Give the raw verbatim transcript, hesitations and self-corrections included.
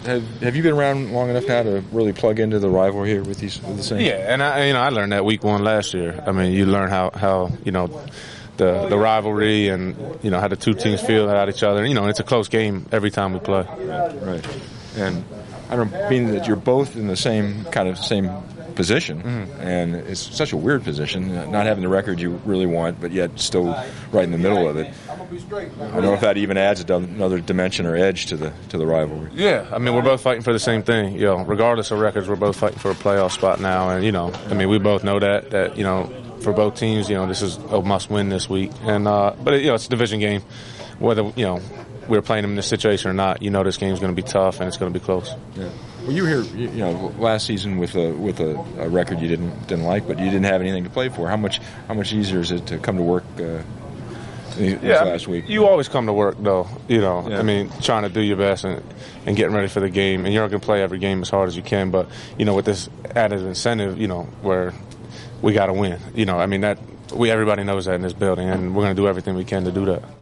have, have you been around long enough now to really plug into the rivalry here with these with the Saints? Yeah, and I, you know, I learned that week one last year. I mean, you learn how, how you know, the the rivalry and, you know, how the two teams feel about each other. You know, it's a close game every time we play. Right. right. And I don't mean that you're both in the same kind of same position, mm-hmm. and it's such a weird position, not having the record you really want, but yet still right in the middle of it. I don't know if that even adds another dimension or edge to the to the rivalry. Yeah, I mean, we're both fighting for the same thing. You know, regardless of records, we're both fighting for a playoff spot now, and you know, I mean, we both know that that you know, for both teams, you know, this is a must-win this week, and uh, but you know, it's a division game, whether you know we're playing them in this situation or not. You know, this game's going to be tough and it's going to be close. Yeah. Well, you were here, you know, last season with a with a, a record you didn't didn't like, but you didn't have anything to play for. How much how much easier is it to come to work uh, this yeah, last week? You always come to work, though. You know, yeah. I mean, trying to do your best and and getting ready for the game. And you're not going to play every game as hard as you can, but you know, with this added incentive, you know, where we got to win. You know, I mean that we everybody knows that in this building, and we're going to do everything we can to do that.